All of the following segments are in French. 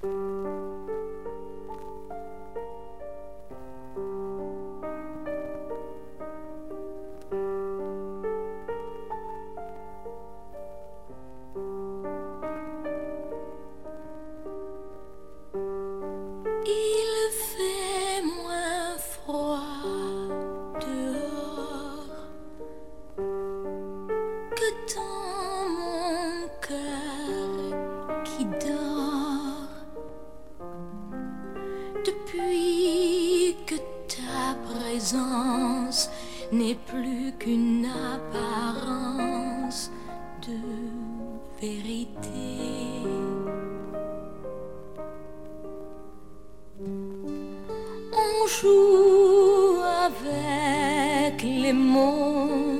Il fait moins froid dehors que dans mon cœur qui dort depuis que ta présence n'est plus qu'une apparence de vérité. On joue avec les mots,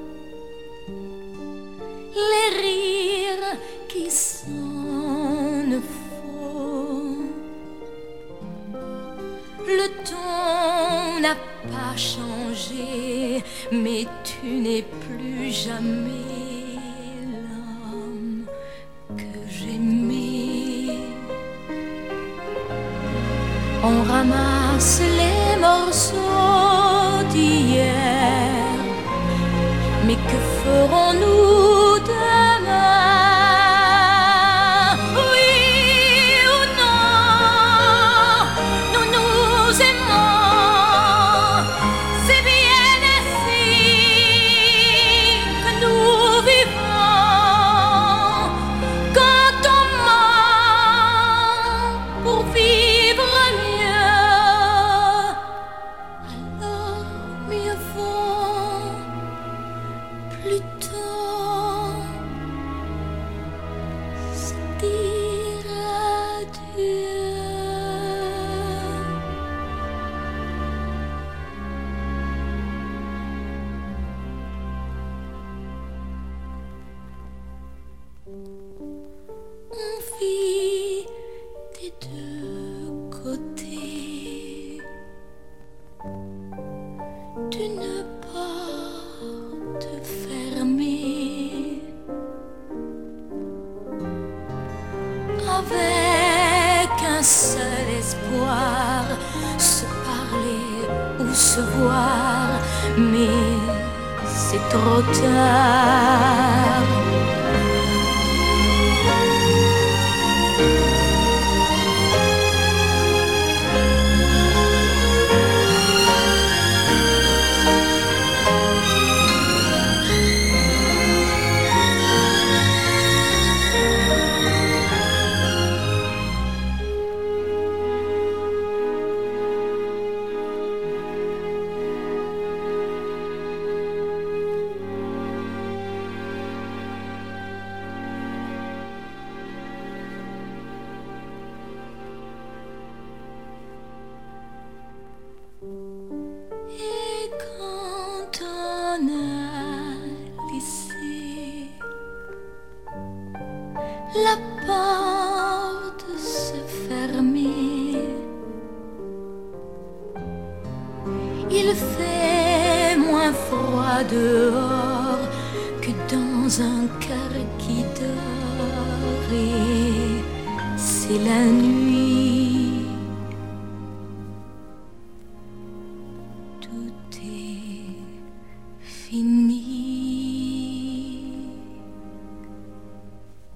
les rires qui sonnent faux. Le ton n'a pas changé, mais tu n'es plus jamais l'homme que j'aimais. On ramasse les morceaux d'hier, mais que ferons-nous demain? Oui ou non, nous nous aimons, c'est bien ainsi que nous vivons. Quand on ment pour vivre mieux, alors mieux vaut plutôt se dire adieu. On vit des deux côtés d'une porte fermée, avec un seul espoir, se parler ou se voir, mais c'est trop tard. Et quand on a laissé la porte se fermer, il fait moins froid dehors que dans un cœur qui dort, et c'est la nuit. Tout est fini.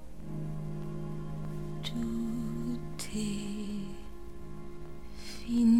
Tout est fini.